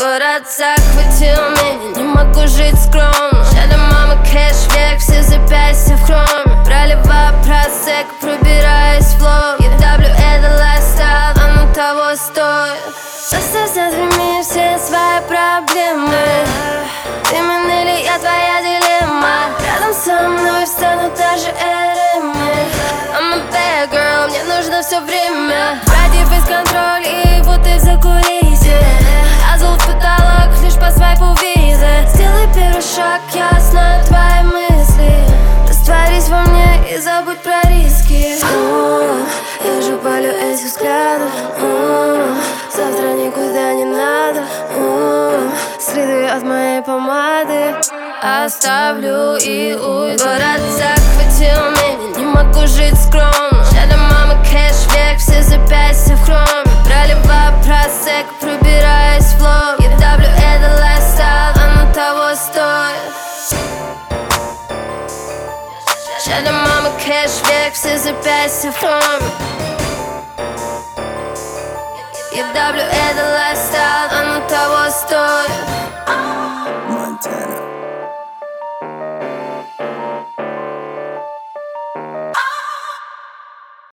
Город захватил меня, не могу жить скромно. Шеда мама, кэшвек, все запястья в хроме. Проливаю просек, пробираюсь в лоб. Я давлю, это лайфстайл, оно того стоит. Просто задвини все свои проблемы. Ты меня или я твоя дилемма. Рядом со мной встанут даже эреми. I'm a bad girl, мне нужно все время. Братьев из контроля и вот ты в закулисе. Азул в потолок, лишь по свайпу визы. Сделай первый шаг, я знаю твои мысли. Растворись во мне и забудь про риски. Я же палю эти взгляды. Завтра никуда не надо. Следуй от моей помады. Оставлю и уйду. Город захватил меня, не могу жить скромно. Шеда мама, кэшвек, все запястья в хроме. Проливаю просек, пробираюсь в лоб. Я давлю, это лайфстайл, оно того стоит. Шеда мама, кэшвек, все запястья в хроме. Я давлю, это лайфстайл, оно того стоит.